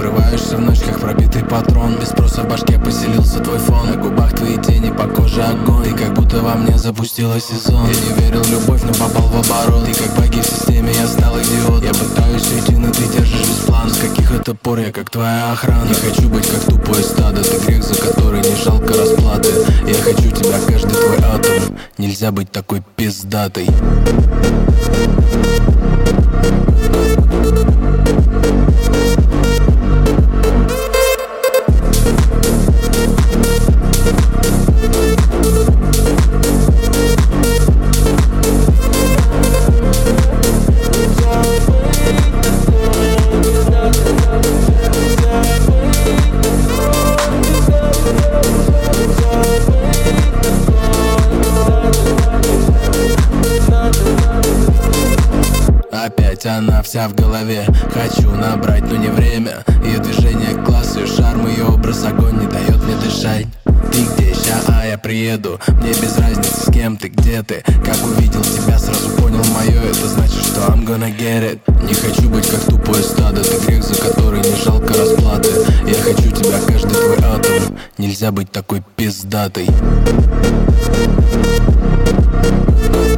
врываешься в ночь, как пробитый патрон. Без спроса в башке поселился твой фон. На губах твои тени, по коже огонь. И как будто во мне запустила сезон. Я не верил в любовь, но попал в оборот. И как баги в системе, я стал идиот. Я пытаюсь уйти, но ты держишь весь план. С каких это пор я как твоя охрана? Не хочу быть как тупое стадо. Ты грех, за который не жалко расплаты. Я хочу тебя, каждый твой атом. Нельзя быть такой пиздатой. Опять она вся в голове. Хочу набрать, но не время. Ее движение класс, ее шарм, ее образ огонь не дает мне дышать. Ты где ща, а я приеду. Мне без разницы, с кем ты, где ты. Как увидел тебя, сразу понял мое. Это значит, что I'm gonna get it. Не хочу быть как тупое стадо. Ты грех, за который не жалко расплаты. Я хочу тебя, каждый твой атом. Нельзя быть такой пиздатой.